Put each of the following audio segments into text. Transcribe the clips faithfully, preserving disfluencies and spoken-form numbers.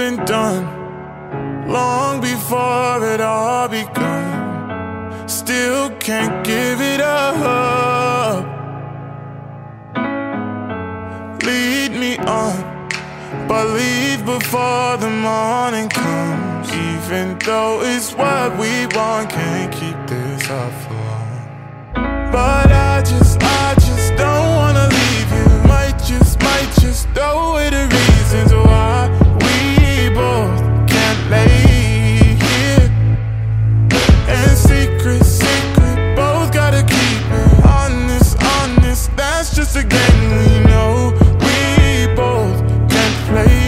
been done long before it all begun. Still can't give it up. Lead me on, but leave before the morning comes. Even though it's what we want, can't keep this up for long. But I just, I just don't wanna leave you. Might just, might just throw away the reasons why we both can't lay here. And secret, secret, both gotta keep it. Honest, honest, that's just a game we know. We both can't play.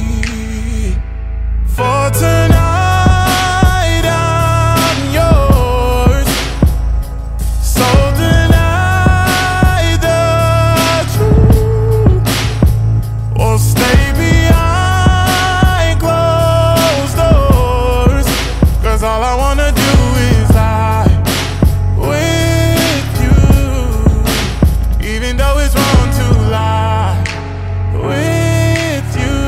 For tonight I'm yours. So deny the truth, or stay behind closed doors. Cause all I wanna do is lie with you. Even though it's wrong to lie with you.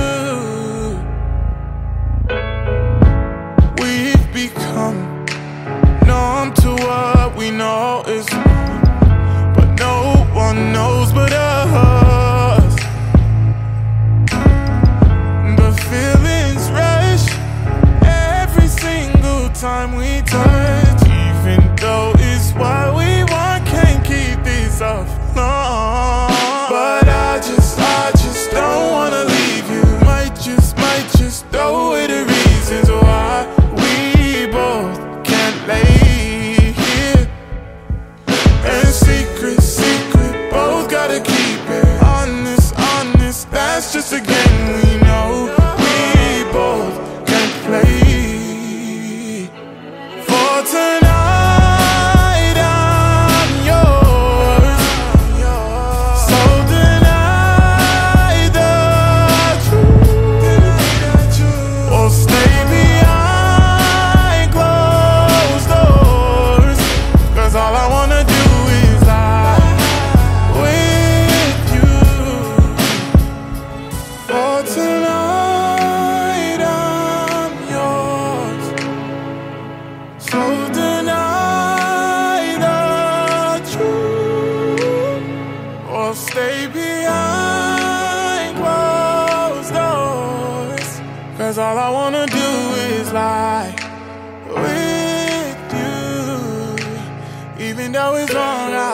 We've become numb to what we know is wrong, but no one knows but us. The feelings rush every single time we touch. Even though it's what we want, can't keep this up long. But I just, I just don't wanna leave you. Might just, might just throw away the reasons why we both can't lay here. And secret, secret, both gotta keep it. Honest, honest, that's just a game we know. We both can't play. For tonight I'm yours. So deny the truth, or stay behind closed doors. Cause all I wanna do is lie with you. For tonight I'm yours. So deny the truth, or stay behind closed doors. Cause all I wanna do is lie with you. Even though it's wrong, I